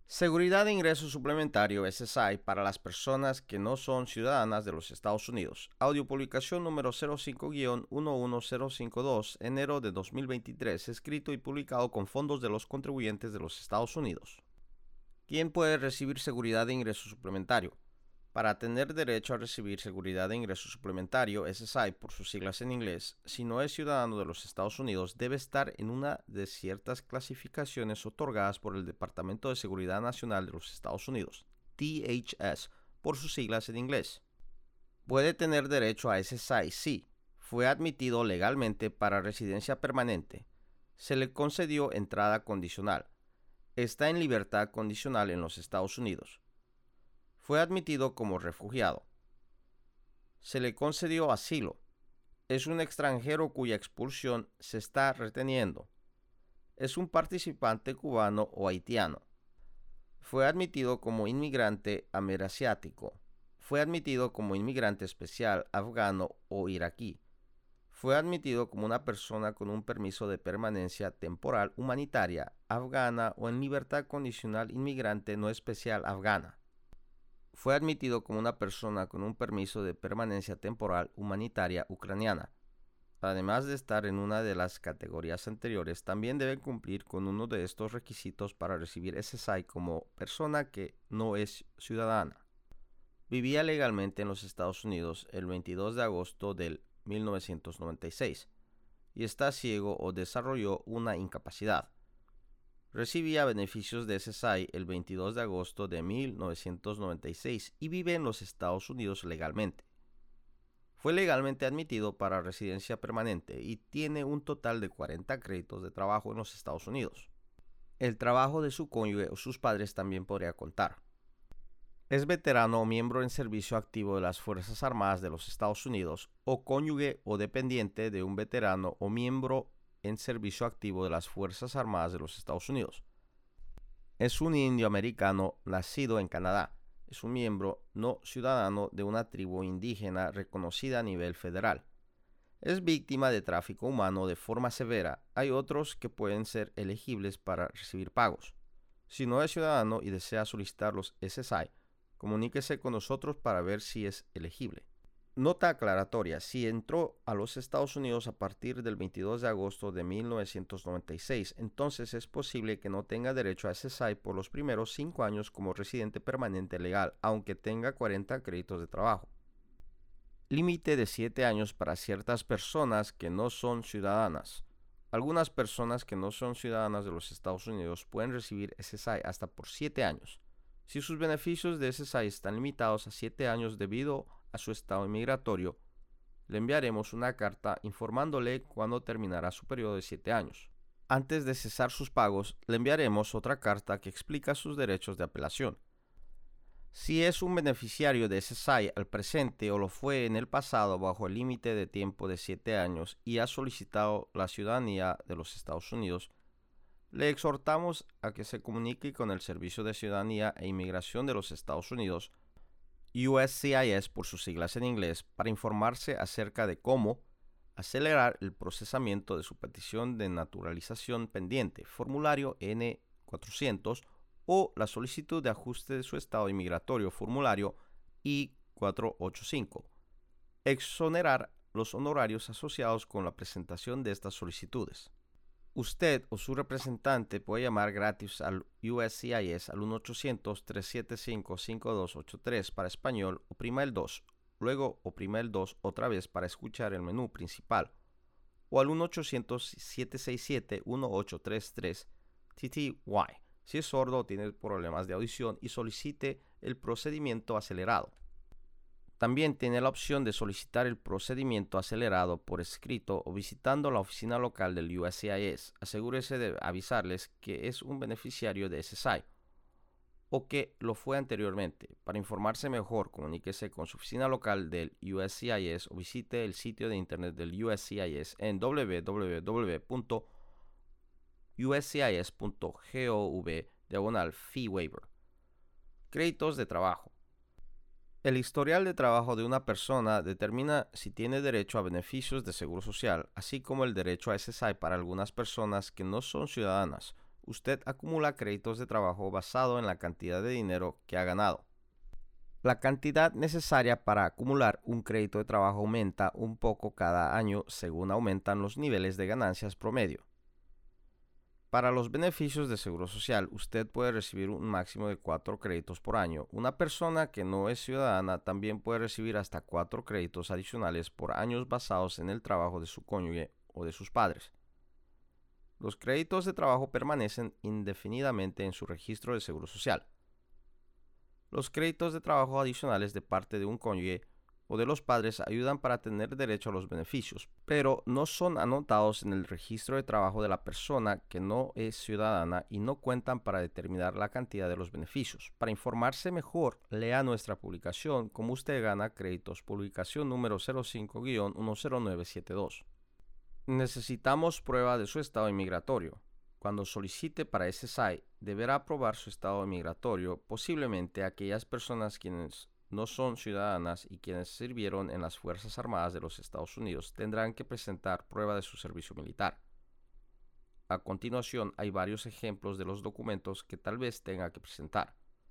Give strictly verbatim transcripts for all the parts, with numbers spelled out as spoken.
Seguridad de ingreso suplementario S S I para las personas que no son ciudadanas de los Estados Unidos. Audiopublicación número cero cinco guión uno uno cero cinco dos, enero de dos mil veintitrés, escrito y publicado con fondos de los contribuyentes de los Estados Unidos. ¿Quién puede recibir seguridad de ingreso suplementario? Para tener derecho a recibir seguridad de ingreso suplementario, S S I por sus siglas en inglés, si no es ciudadano de los Estados Unidos, debe estar en una de ciertas clasificaciones otorgadas por el Departamento de Seguridad Nacional de los Estados Unidos, D H S, por sus siglas en inglés. Puede tener derecho a S S I si fue admitido legalmente para residencia permanente, se le concedió entrada condicional, está en libertad condicional en los Estados Unidos, fue admitido como refugiado, se le concedió asilo, es un extranjero cuya expulsión se está reteniendo, es un participante cubano o haitiano, fue admitido como inmigrante amerasiático, fue admitido como inmigrante especial afgano o iraquí, fue admitido como una persona con un permiso de permanencia temporal humanitaria afgana o en libertad condicional inmigrante no especial afgana. Fue admitido como una persona con un permiso de permanencia temporal humanitaria ucraniana. Además de estar en una de las categorías anteriores, también debe cumplir con uno de estos requisitos para recibir S S I como persona que no es ciudadana. Vivía legalmente en los Estados Unidos el veintidós de agosto del mil novecientos noventa y seis y está ciego o desarrolló una incapacidad. Recibía beneficios de S S I el veintidós de agosto de mil novecientos noventa y seis y vive en los Estados Unidos legalmente. Fue legalmente admitido para residencia permanente y tiene un total de cuarenta créditos de trabajo en los Estados Unidos. El trabajo de su cónyuge o sus padres también podría contar. Es veterano o miembro en servicio activo de las Fuerzas Armadas de los Estados Unidos o cónyuge o dependiente de un veterano o miembro en servicio activo de las Fuerzas Armadas de los Estados Unidos. Es un indio americano nacido en Canadá. Es un miembro no ciudadano de una tribu indígena reconocida a nivel federal. Es víctima de tráfico humano de forma severa. Hay otros que pueden ser elegibles para recibir pagos. Si no es ciudadano y desea solicitar los S S I, comuníquese con nosotros para ver si es elegible. Nota aclaratoria: si entró a los Estados Unidos a partir del veintidós de agosto de mil novecientos noventa y seis, entonces es posible que no tenga derecho a S S I por los primeros cinco años como residente permanente legal, aunque tenga cuarenta créditos de trabajo. Límite de siete años para ciertas personas que no son ciudadanas. Algunas personas que no son ciudadanas de los Estados Unidos pueden recibir S S I hasta por siete años. Si sus beneficios de S S I están limitados a siete años debido a su estado inmigratorio, le enviaremos una carta informándole cuándo terminará su periodo de siete años. Antes de cesar sus pagos, le enviaremos otra carta que explica sus derechos de apelación. Si es un beneficiario de S S I al presente o lo fue en el pasado bajo el límite de tiempo de siete años y ha solicitado la ciudadanía de los Estados Unidos, le exhortamos a que se comunique con el Servicio de Ciudadanía e Inmigración de los Estados Unidos, U S C I S por sus siglas en inglés, para informarse acerca de cómo acelerar el procesamiento de su petición de naturalización pendiente, formulario N cuatrocientos, o la solicitud de ajuste de su estado inmigratorio, formulario I cuatrocientos ochenta y cinco. Exonerar los honorarios asociados con la presentación de estas solicitudes. Usted o su representante puede llamar gratis al U S C I S al uno ochocientos, tres siete cinco, cinco dos ocho tres para español, oprima el dos, luego oprima el dos otra vez para escuchar el menú principal, o al uno ochocientos, siete seis siete, uno ocho tres tres T T Y si es sordo o tiene problemas de audición y solicite el procedimiento acelerado. También tiene la opción de solicitar el procedimiento acelerado por escrito o visitando la oficina local del U S C I S. Asegúrese de avisarles que es un beneficiario de S S I o que lo fue anteriormente. Para informarse mejor, comuníquese con su oficina local del U S C I S o visite el sitio de internet del U S C I S en w w w punto u s c i s punto gov diagonal fee waiver. Créditos de trabajo. El historial de trabajo de una persona determina si tiene derecho a beneficios de seguro social, así como el derecho a S S I para algunas personas que no son ciudadanas. usted acumula créditos de trabajo basado en la cantidad de dinero que ha ganado. La cantidad necesaria para acumular un crédito de trabajo aumenta un poco cada año según aumentan los niveles de ganancias promedio. Para los beneficios de Seguro Social, usted puede recibir un máximo de cuatro créditos por año. Una persona que no es ciudadana también puede recibir hasta cuatro créditos adicionales por años basados en el trabajo de su cónyuge o de sus padres. Los créditos de trabajo permanecen indefinidamente en su registro de Seguro Social. Los créditos de trabajo adicionales de parte de un cónyuge o de los padres ayudan para tener derecho a los beneficios, pero no son anotados en el registro de trabajo de la persona que no es ciudadana y no cuentan para determinar la cantidad de los beneficios. Para informarse mejor, lea nuestra publicación Cómo usted gana créditos, publicación número cero cinco guión uno cero nueve siete dos. Necesitamos prueba de su estado inmigratorio. Cuando solicite para S S I, deberá probar su estado migratorio, posiblemente aquellas personas quienes no son ciudadanas y quienes sirvieron en las Fuerzas Armadas de los Estados Unidos tendrán que presentar prueba de su servicio militar. A continuación, hay varios ejemplos de los documentos que tal vez tenga que presentar.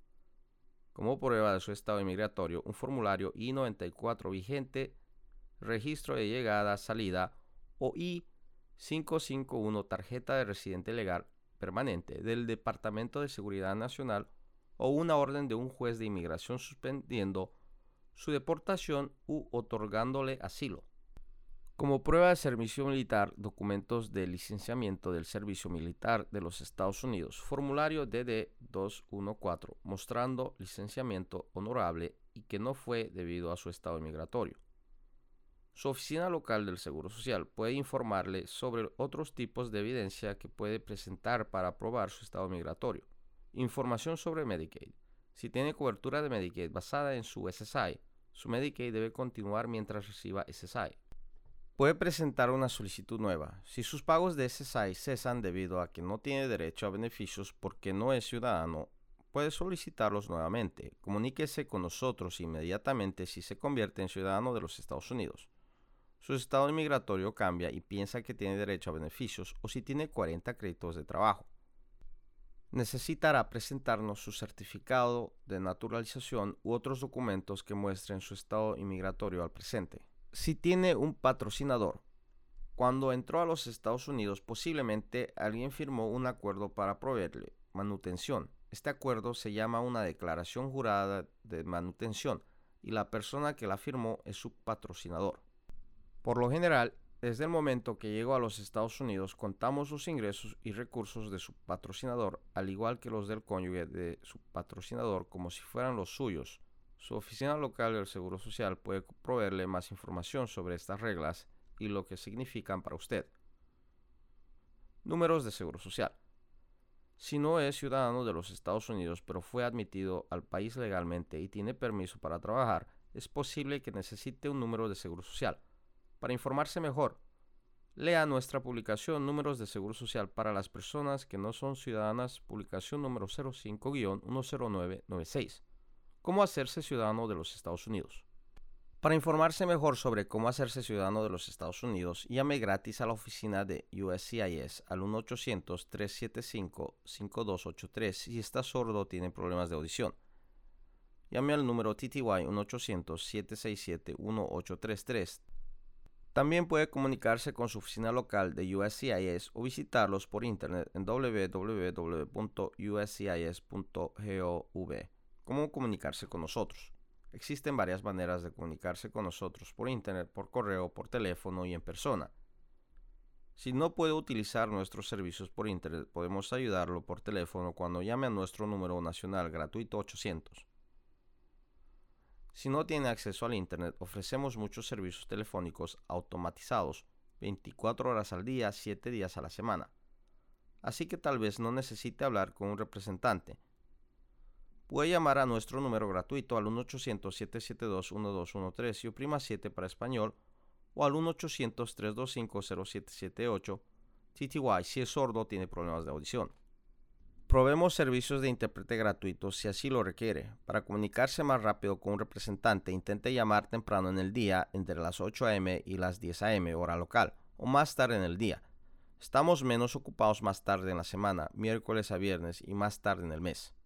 Como prueba de su estado migratorio, un formulario I noventa y cuatro vigente, registro de llegada, salida o I quinientos cincuenta y uno tarjeta de residente legal permanente del Departamento de Seguridad Nacional o una orden de un juez de inmigración suspendiendo su deportación u otorgándole asilo. Como prueba de servicio militar, documentos de licenciamiento del servicio militar de los Estados Unidos, formulario D D doscientos catorce, mostrando licenciamiento honorable y que no fue debido a su estado migratorio. Su oficina local del Seguro Social puede informarle sobre otros tipos de evidencia que puede presentar para probar su estado migratorio. Información sobre Medicaid. Si tiene cobertura de Medicaid basada en su S S I, su Medicaid debe continuar mientras reciba S S I. Puede presentar una solicitud nueva. Si sus pagos de S S I cesan debido a que no tiene derecho a beneficios porque no es ciudadano, puede solicitarlos nuevamente. Comuníquese con nosotros inmediatamente si se convierte en ciudadano de los Estados Unidos. Su estado inmigratorio cambia y piensa que tiene derecho a beneficios o si tiene cuarenta créditos de trabajo. Necesitará presentarnos su certificado de naturalización u otros documentos que muestren su estado inmigratorio al presente. Si tiene un patrocinador, cuando entró a los Estados Unidos posiblemente alguien firmó un acuerdo para proveerle manutención. Este acuerdo se llama una declaración jurada de manutención y la persona que la firmó es su patrocinador. Por lo general, desde el momento que llegó a los Estados Unidos, contamos los ingresos y recursos de su patrocinador, al igual que los del cónyuge de su patrocinador, como si fueran los suyos. Su oficina local del Seguro Social puede proveerle más información sobre estas reglas y lo que significan para usted. Números de Seguro Social. Si no es ciudadano de los Estados Unidos, pero fue admitido al país legalmente y tiene permiso para trabajar, es posible que necesite un número de Seguro Social. Para informarse mejor, lea nuestra publicación Números de Seguro Social para las personas que no son ciudadanas, publicación número cero cinco guión uno cero nueve nueve seis. ¿Cómo hacerse ciudadano de los Estados Unidos? Para informarse mejor sobre cómo hacerse ciudadano de los Estados Unidos, llame gratis a la oficina de U S C I S al uno ochocientos, tres siete cinco, cinco dos ocho tres si está sordo o tiene problemas de audición. Llame al número T T Y uno ochocientos, siete seis siete, uno ocho tres tres. También puede comunicarse con su oficina local de U S C I S o visitarlos por internet en w w w punto u s c i s punto gov. ¿Cómo comunicarse con nosotros? Existen varias maneras de comunicarse con nosotros por internet, por correo, por teléfono y en persona. Si no puede utilizar nuestros servicios por internet, podemos ayudarlo por teléfono cuando llame a nuestro número nacional gratuito ochocientos. Si no tiene acceso al internet, ofrecemos muchos servicios telefónicos automatizados veinticuatro horas al día, siete días a la semana. Así que tal vez no necesite hablar con un representante. Puede llamar a nuestro número gratuito al uno ochocientos, siete siete dos, uno dos uno tres y oprima siete para español o al uno ochocientos, tres dos cinco, cero siete siete ocho T T Y si es sordo o tiene problemas de audición. Proveemos servicios de intérprete gratuitos si así lo requiere. Para comunicarse más rápido con un representante, intente llamar temprano en el día entre las ocho a m y las diez a m hora local o más tarde en el día. Estamos menos ocupados más tarde en la semana, miércoles a viernes y más tarde en el mes.